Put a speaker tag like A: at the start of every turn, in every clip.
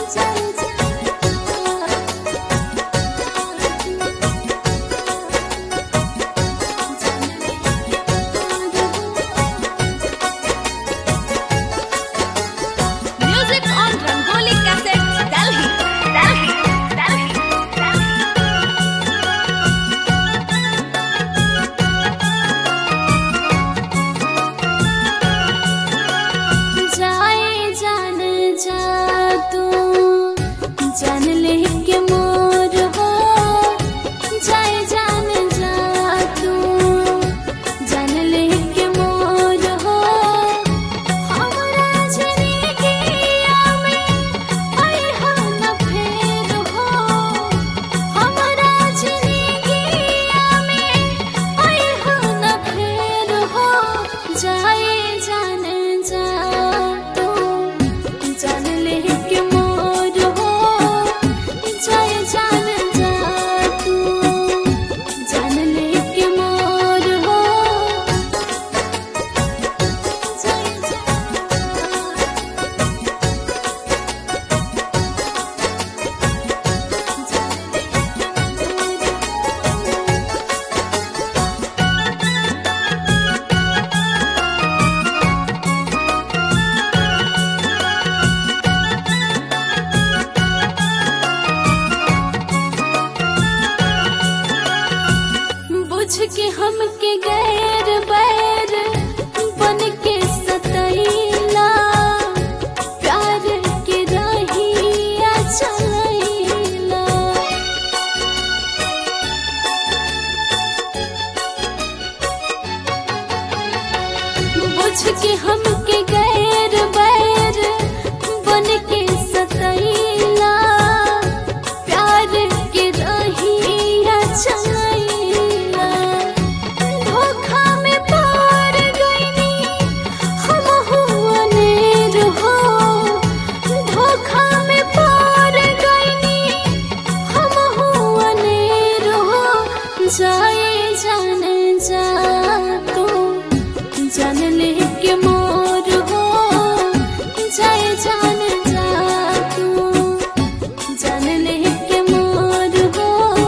A: के हमके गैर बैर बन के सतैला प्यार के रहिया चलैला बुझ के हमके गैर बैर बन के सतैला प्यार के रहिया चलैला जाए जान जा तू जान ले के मोर हो जाए जान जा तू जान ले के मोर हो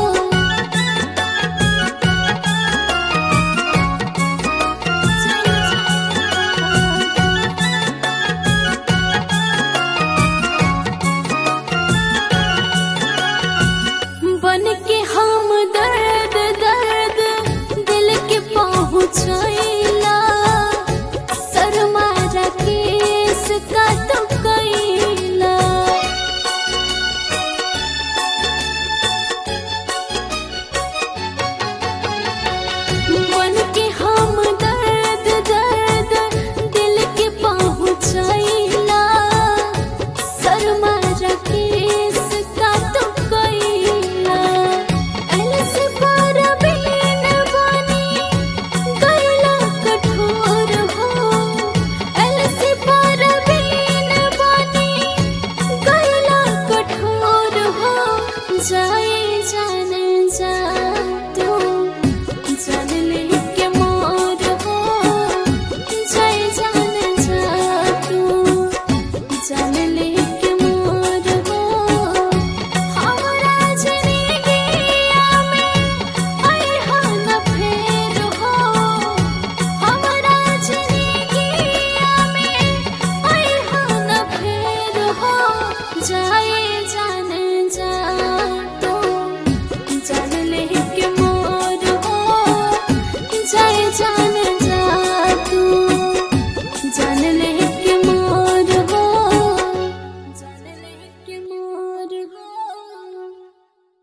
A: बन के हम दर्द दर्द दिल के पहुँचैला शर्मारा केस का तो कैला बन के हम दर्द दर्द दिल के पहुँचैला शर्मारा केस का तो कैला ऐसे पर बीन बनी गैला कठोर हो ऐसे पर बीन बनी गैला कठोर हो जाए जान जा तू जान ले के मोर हो जाए जान जा तू जान ले के मोर हो हमरा जिंदगिया में आइहा न फेर हो हमरा जिंदगिया में आइहा न फेर हो जाए जान जा तू जान ले के मोर हो जाए जान